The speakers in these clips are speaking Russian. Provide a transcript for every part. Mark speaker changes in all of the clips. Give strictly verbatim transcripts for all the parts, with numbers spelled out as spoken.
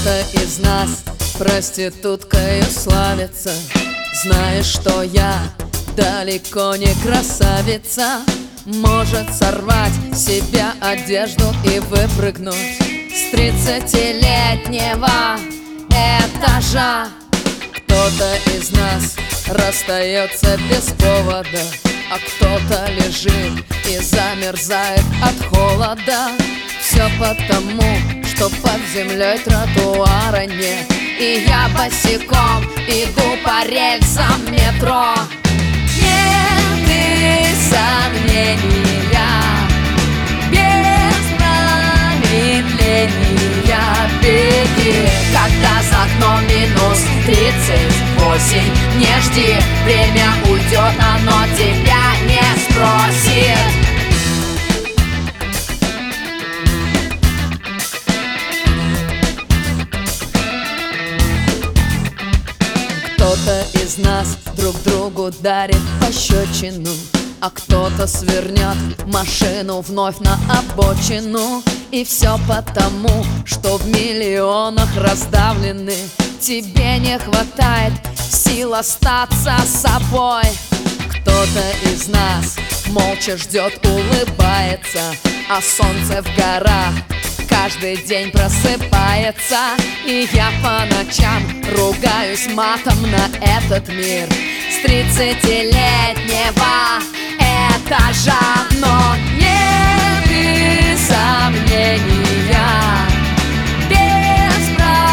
Speaker 1: Кто-то из нас проституткою славится, зная, что я далеко не красавица. Может сорвать с себя одежду и выпрыгнуть с тридцатилетнего этажа. Кто-то из нас расстается без повода, а кто-то лежит и замерзает от холода. Все потому, что под землей тротуара нет, и я босиком иду по рельсам метро. Нет и сомнения, без промедления беги. Когда за окном минус тридцать восемь, не жди, время уйдет, оно тебя не спросит. Кто-то из нас друг другу дарит пощечину, а кто-то свернет машину вновь на обочину. И все потому, что в миллионах раздавлены тебе не хватает сил остаться собой. Кто-то из нас молча ждет, улыбается, а солнце в горах каждый день просыпается. И я по ночам ругаюсь матом на этот мир с тридцатилетнего этажа. Но нет и сомнения, без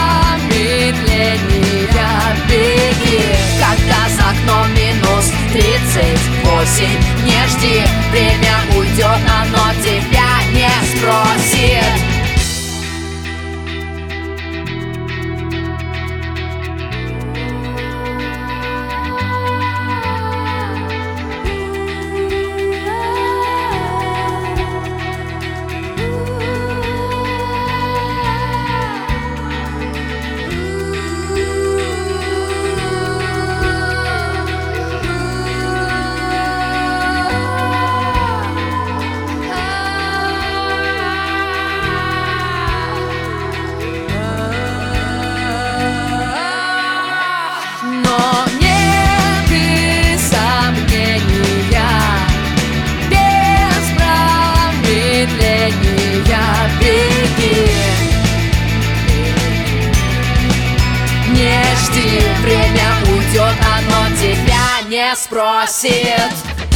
Speaker 1: промедления беги. Когда за окном минус тридцать восемь, не жди, время уйдет, оно тебя не спросит. Не жди, время уйдет, оно тебя не спросит.